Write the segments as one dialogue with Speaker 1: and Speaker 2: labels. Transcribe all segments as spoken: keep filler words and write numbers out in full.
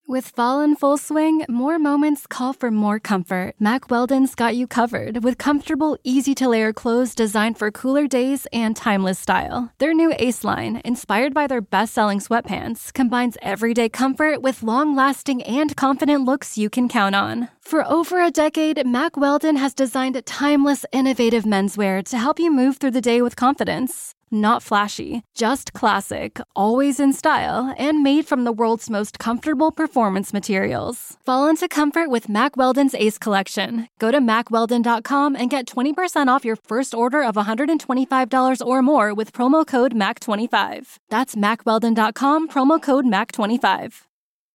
Speaker 1: With fall in full swing, more moments call for more comfort. Mack Weldon's got you covered with comfortable, easy-to-layer clothes designed for cooler days and timeless style. Their new Ace line, inspired by their best-selling sweatpants, combines everyday comfort with long-lasting and confident looks you can count on. For over a decade, Mack Weldon has designed timeless, innovative menswear to help you move through the day with confidence. Not flashy, just classic, always in style, and made from the world's most comfortable performance materials. Fall into comfort with Mack Weldon's Ace Collection. Go to mack weldon dot com and get twenty percent off your first order of one hundred twenty-five dollars or more with promo code M A C twenty-five. That's mack weldon dot com, promo code M A C twenty-five.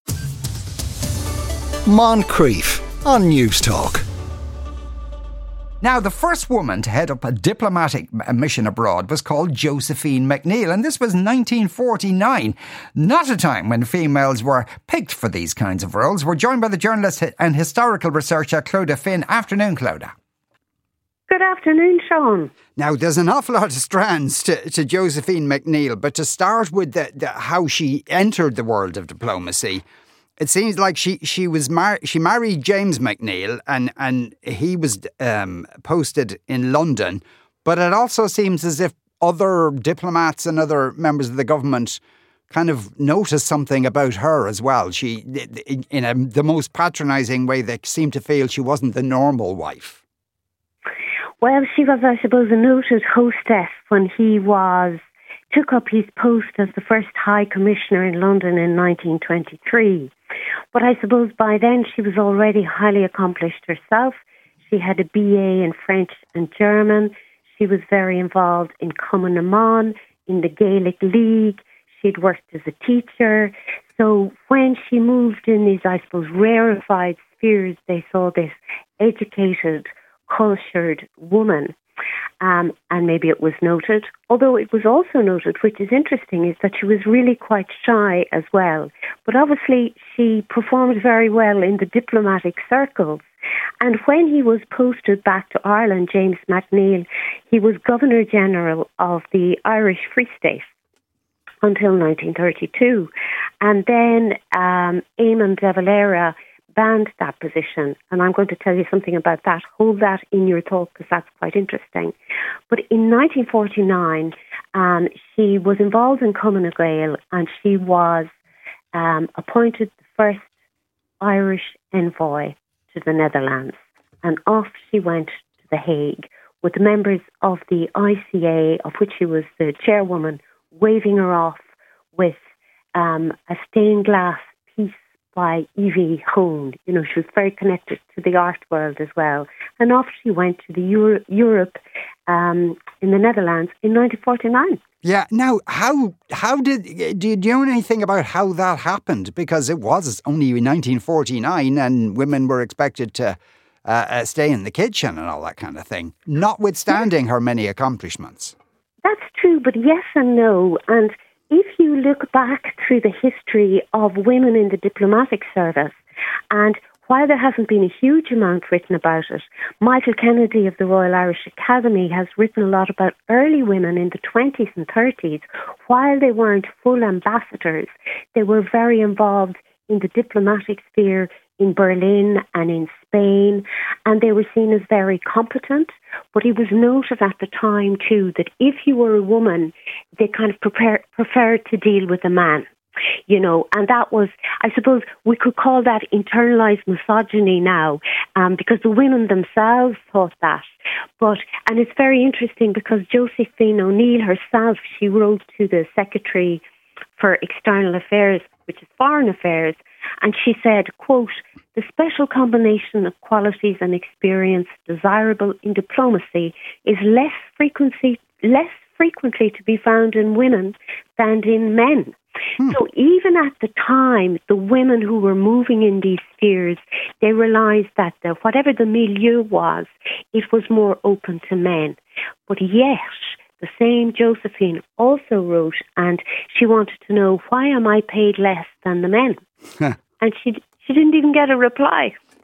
Speaker 2: Moncrief on News Talk.
Speaker 3: Now, the first woman to head up a diplomatic mission abroad was called Josephine McNeill, and this was nineteen forty-nine. Not a time when females were picked for these kinds of roles. We're joined by the journalist and historical researcher Clodagh Finn. Afternoon, Clodagh.
Speaker 4: Good afternoon, Sean.
Speaker 3: Now, there's an awful lot of strands to, to Josephine McNeill, but to start with the, the, how she entered the world of diplomacy, it seems like she she was mar- she married James McNeill, and and he was um, posted in London. But it also seems as if other diplomats and other members of the government kind of noticed something about her as well. She, in a, the most patronising way, they seemed to feel she wasn't the normal wife.
Speaker 4: Well, she was, I suppose, a noted hostess when he was took up his post as the first High Commissioner in London in nineteen twenty-three. But I suppose by then she was already highly accomplished herself. She had a B A in French and German. She was very involved in Cumann na mBan, in the Gaelic League. She'd worked as a teacher. So when she moved in these, I suppose, rarefied spheres, they saw this educated, cultured woman. Um, and maybe it was noted. Although it was also noted, which is interesting, is that she was really quite shy as well. But obviously she performed very well in the diplomatic circles. And when he was posted back to Ireland, James McNeill, he was Governor-General of the Irish Free State until nineteen thirty-two. And then um, Eamon de Valera banned that position, and I'm going to tell you something about that. Hold that in your thought, because that's quite interesting. But in nineteen forty-nine, um, she was involved in Cumann na Gael, and she was um, appointed the first Irish envoy to the Netherlands, and off she went to The Hague with members of the I C A, of which she was the chairwoman, waving her off with um, a stained glass piece by Evie Hone. You know, she was very connected to the art world as well. And off she went to the Euro- Europe um, in the Netherlands in nineteen forty-nine.
Speaker 3: Yeah. Now, how how did do you, do you know anything about how that happened? Because it was only in nineteen forty-nine, and women were expected to uh, uh, stay in the kitchen and all that kind of thing, notwithstanding her many accomplishments.
Speaker 4: That's true, but yes and no. And if you look back through the history of women in the diplomatic service, and while there hasn't been a huge amount written about it, Michael Kennedy of the Royal Irish Academy has written a lot about early women in the twenties and thirties. While they weren't full ambassadors, they were very involved in the diplomatic sphere in Berlin and in Spain, and they were seen as very competent. But it was noted at the time, too, that if you were a woman, they kind of prepare, preferred to deal with a man. You know, and that was, I suppose, we could call that internalized misogyny now, um, because the women themselves thought that. But, and it's very interesting because Josephine O'Neill herself, she wrote to the Secretary for External Affairs, which is Foreign Affairs, and she said, quote, "The special combination of qualities and experience desirable in diplomacy is less frequency, less frequently to be found in women than in men." Hmm. So even at the time, the women who were moving in these spheres, they realised that the, whatever the milieu was, it was more open to men. But yet, the same Josephine also wrote, and she wanted to know, why am I paid less than the men? And she she didn't even get a reply.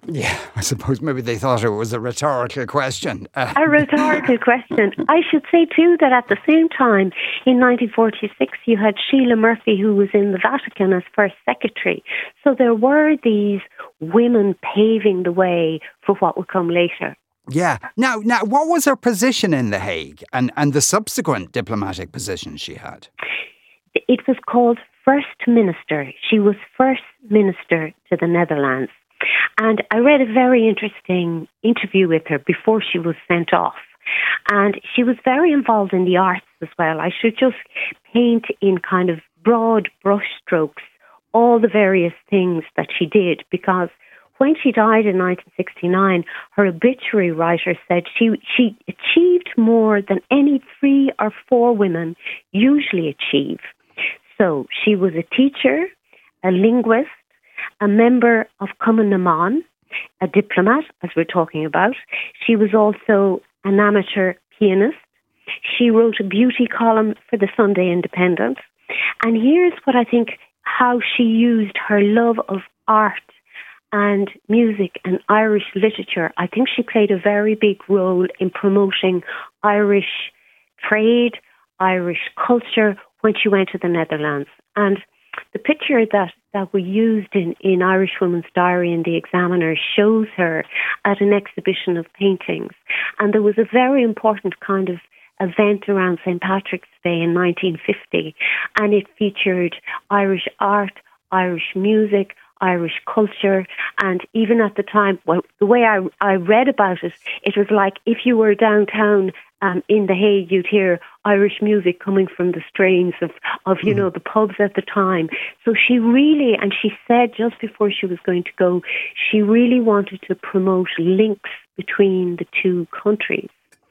Speaker 3: Yeah, I suppose maybe they thought it was a rhetorical question. Uh,
Speaker 4: A rhetorical question. I should say too that at the same time, in nineteen forty-six, you had Sheila Murphy, who was in the Vatican as first secretary. So there were these women paving the way for what would come later.
Speaker 3: yeah. Now, now, what was her position in The Hague and, and the subsequent diplomatic positions she had?
Speaker 4: It was called First Minister. She was First Minister to the Netherlands. And I read a very interesting interview with her before she was sent off. And she was very involved in the arts as well. I should just paint in kind of broad brushstrokes all the various things that she did, because when she died in nineteen sixty-nine, her obituary writer said she, she achieved more than any three or four women usually achieve. So she was a teacher, a linguist, a member of Cumann na mBan, a diplomat, as we're talking about. She was also an amateur pianist. She wrote a beauty column for the Sunday Independent. And here's what I think, how she used her love of art and music and Irish literature. I think she played a very big role in promoting Irish trade, Irish culture when she went to the Netherlands. And the picture that, that we used in, in Irish Woman's Diary in the Examiner shows her at an exhibition of paintings. And there was a very important kind of event around Saint Patrick's Day in nineteen fifty, and it featured Irish art, Irish music, Irish culture, and even at the time, well, the way I, I read about it, it was like if you were downtown um, in The Hague, you'd hear Irish music coming from the strains of, of, you know, the pubs at the time. So she really, and she said just before she was going to go, she really wanted to promote links between the two countries.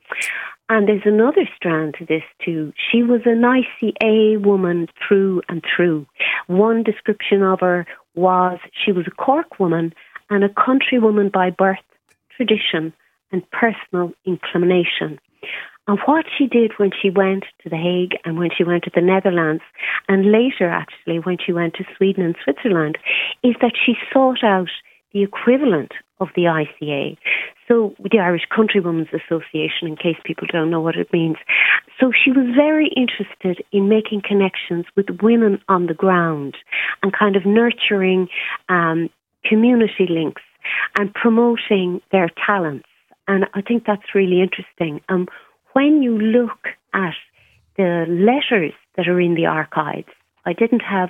Speaker 4: And there's another strand to this too. She was an I C A woman through and through. One description of her was she was a Cork woman and a countrywoman by birth, tradition and personal inclination. And what she did when she went to The Hague and when she went to the Netherlands, and later actually when she went to Sweden and Switzerland, is that she sought out the equivalent of the I C A. So the Irish Countrywomen's Association, in case people don't know what it means. So she was very interested in making connections with women on the ground and kind of nurturing um, community links and promoting their talents. And I think that's really interesting. Um, when you look at the letters that are in the archives, I didn't have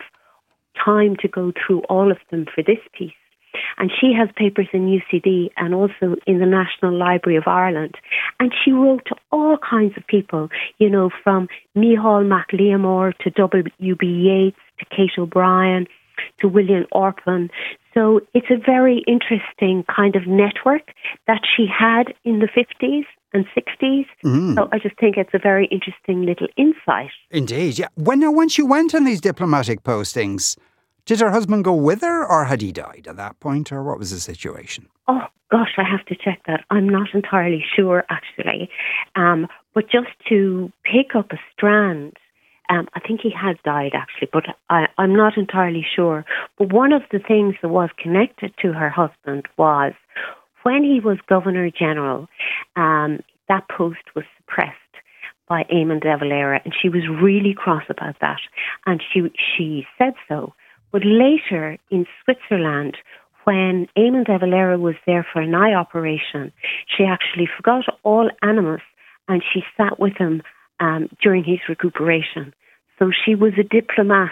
Speaker 4: time to go through all of them for this piece. And she has papers in U C D and also in the National Library of Ireland. And she wrote to all kinds of people, you know, from Micheál Mac Liamore to W B Yeats to Kate O'Brien to William Orpen. So it's a very interesting kind of network that she had in the fifties and sixties. Mm. So I just think it's a very interesting little insight.
Speaker 3: Indeed, yeah. When, when she went on these diplomatic postings, did her husband go with her, or had he died at that point, or what was the situation?
Speaker 4: Oh, gosh, I have to check that. I'm not entirely sure, actually. Um, but just to pick up a strand, um, I think he had died, actually, but I, I'm not entirely sure. But one of the things that was connected to her husband was when he was Governor-General, um, that post was suppressed by Eamon de Valera, and she was really cross about that. And she she said so. But later in Switzerland, when Eamon de Valera was there for an eye operation, she actually forgot all animus and she sat with him um, during his recuperation. So she was a diplomat,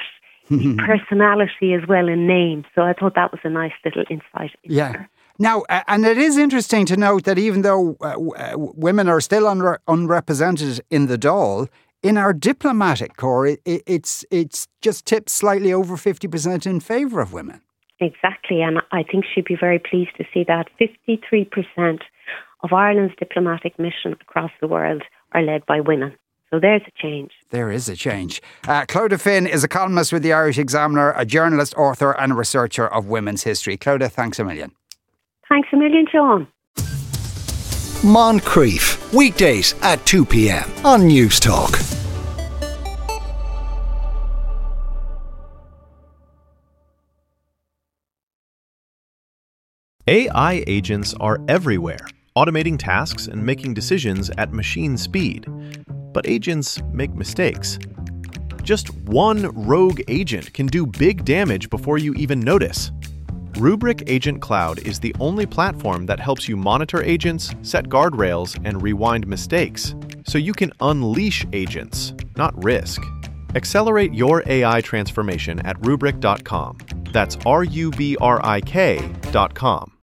Speaker 4: personality as well in name. So I thought that was a nice little insight.
Speaker 3: Yeah.
Speaker 4: Her.
Speaker 3: Now, uh, and it is interesting to note that even though uh, uh, women are still unre- unrepresented in the Dáil, in our diplomatic corps, it, it, it's it's just tipped slightly over fifty percent in favour of women.
Speaker 4: Exactly, and I think she'd be very pleased to see that fifty-three percent of Ireland's diplomatic mission across the world are led by women. So there's a change.
Speaker 3: There is a change. Uh, Clodagh Finn is a columnist with the Irish Examiner, a journalist, author and a researcher of women's history. Clodagh, thanks a million.
Speaker 4: Thanks a million, Sean.
Speaker 2: Moncrief, weekdays at two p.m. on News Talk.
Speaker 5: A I agents are everywhere, automating tasks and making decisions at machine speed. But agents make mistakes. Just one rogue agent can do big damage before you even notice. Rubrik Agent Cloud is the only platform that helps you monitor agents, set guardrails, and rewind mistakes, so you can unleash agents, not risk. Accelerate your A I transformation at rubrik dot com. That's R U B R I K dot com.